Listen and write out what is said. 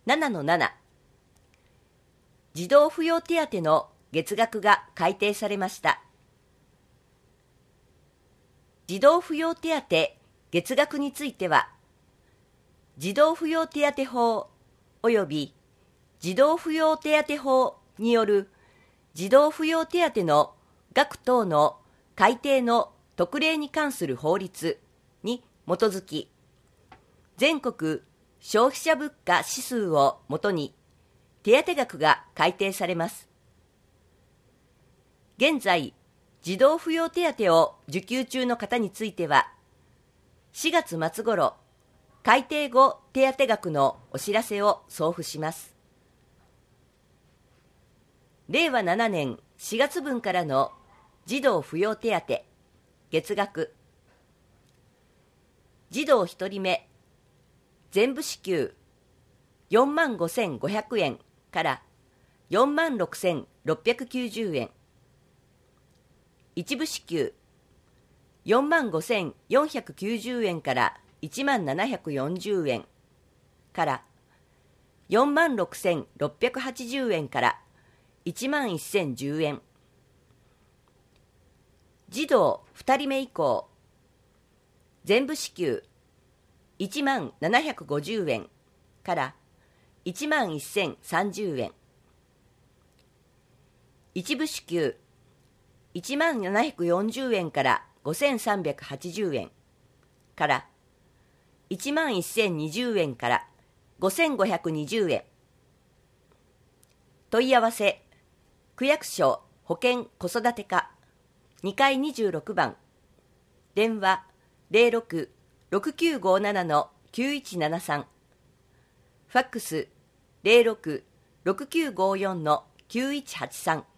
7-7 児童扶養手当の月額が改定されました。児童扶養手当月額については、児童扶養手当法及び児童扶養手当法による児童扶養手当の額等の改定の特例に関する法律に基づき、全国消費者物価指数をもとに手当額が改定されます。現在、児童扶養手当を受給中の方については、4月末頃、改定後手当額のお知らせを送付します。令和7年4月分からの児童扶養手当月額、児童1人目全部支給45,500円から46,690円、一部支給45,490円から1740円から46,680円から11,010円、児童2人目以降全部支給1750円から11,030円、一部支給1740円から5,380円から11,020円から5,520円。問い合わせ区役所保健子育て課2階26番、電話06-6957-9173、ファックス06-6954-9183